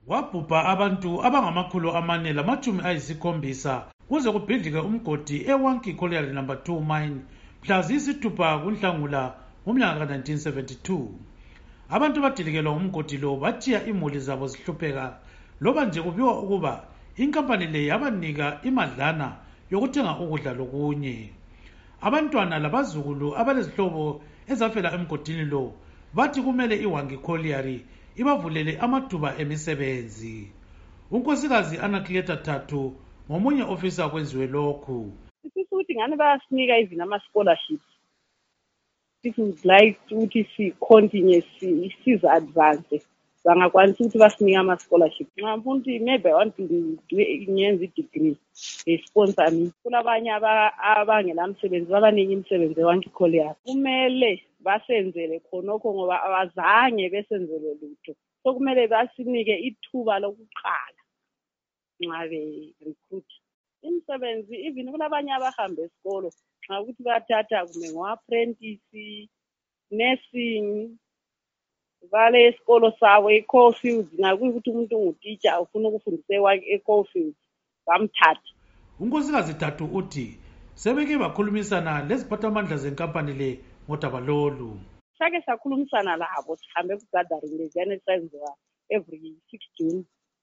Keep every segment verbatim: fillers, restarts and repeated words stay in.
Wabhubha abantu abangamakhulu amane lamachumi ayisikhombisa kuze kubhidlike umgodi eWankie Colliery number two mine mhla ziyisithupha kuNhlangula ngomnyaka ka nineteen seventy-two. Abantu badilikelwa umgodi lo bathiya imuli zabo zihlupheka loba nje kubiwa ukuba inkampani le yabanika imadlana yokuthenga ukudla lokunye. Abantwana labazukulu abalezihlobo ezafela emgodini lo bathi kumele iWankie Colliery ibavulele amathuba emisebenzi. Unkosikazi Anacletus Thato ngomunye ofisa kwenziwe lokhu. Sifisa ukuthi ngani bayasinika even ama scholarships. If we would like ukuthi si continue si siza advance bangakwanisa ukuthi basinike ama scholarship. Ngimuntu maybe I want to do ngenza degree e sponsor me. Kulabanye abangela msebenzi abaningi imisebenzi eWankie Colliery. Kumele basenzele khonokho ngoba abazange besenzele lutho. So kumele basinike ithuba lokuqala ngabe recruit. Imisebenzi even kulabanye abahamba esikolo xa ukuthi bathatha kume ngo-apprentice, nursing, vale esikolo sawo e-Coalfields ngakuthi umuntu ungutitsha ufuna ukufundisa e-Coalfields bamthatha. Unkosikazi Thato uthi sebeke bakhulumisana leziphathamandla zenkampani le ngodaba lolu. Sake sakhulumisana labo sihambe ku-gathering leziyana esenziwa every six June.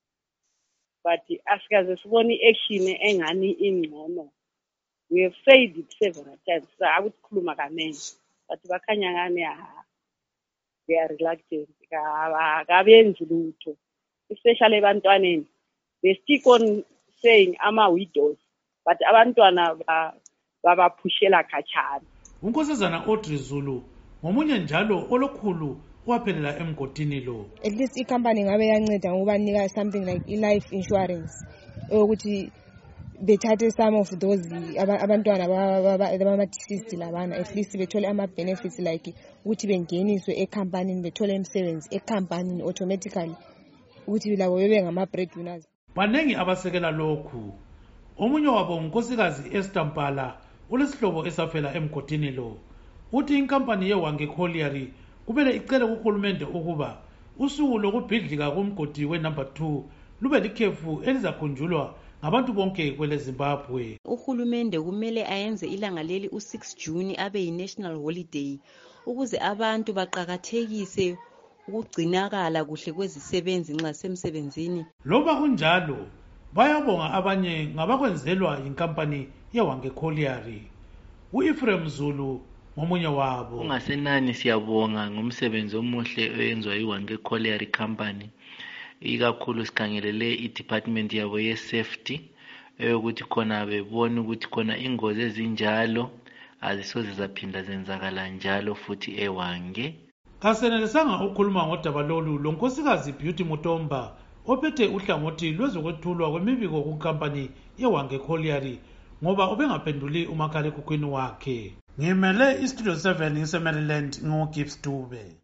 But asikaze sibone i-action engani ingcono. We have said it several times. So I would khuluma kanengi. But bakhanya ngani ah they are reluctant. Kabenzi lutho. Especially abantwaneni. They stick on saying ama widows. But abantwana babaphushela khatshana. Unkosazana Audrey Zulu ngomunye njalo olokhulu waphelela emgodini lo. At least icompany ngabe yanceda ngokubanika something like i-life insurance ukuthi bethathe some of those abantwana abama-deceased labana at least bethole ama-benefits like ukuthi bengeniswe ecompany bethole imisebenzi ecompany automatically ukuthi labo bebe ngama-breadwinners. Banengi abasekela lokhu. Omunye wabo unkosikazi Esther Mpala ulesihlobo esafela emgodini lo. Uthi inkampani yeWankie Colliery kumele icele kuhulumende ukuba usuku lokubhidlika kumgodi we-number two lube likhefu elizakhunjulwa ngabantu bonke kwele Zimbabwe. Uhulumende kumele ayenze ilanga leli u-six June abe yi-national holiday ukuze abantu baqakathekise ukugcinakala kuhle kwezisebenzi nxa semsebenzini. Loba kunjalo bayabonga abanye ngabakwenzelwa inkampani yeWankie Colliery. U-Ephraim Zulu ngomunye wabo. Ungasenani siyabonga ngomsebenzi omuhle oyenziwa iWankie Colliery company. Ikakhulu sikhangelele i-department yabo ye-safety eyokuthi khona bebona ukuthi khona ingozi ezinjalo azisoze zaphinda zenzakala njalo futhi eWankie. Kasenelisanga ukukhuluma ngodaba lolu lonkosikazi Beauty Mutomba ophethe uhlangothi lwezokwethulwa kwemibiko kunkampani yeWankie Colliery ngoba ubengaphenduli umakhalekhukhwini wakhe. Ngimele iStudio seven ngise Maryland ngoGibbs Dube.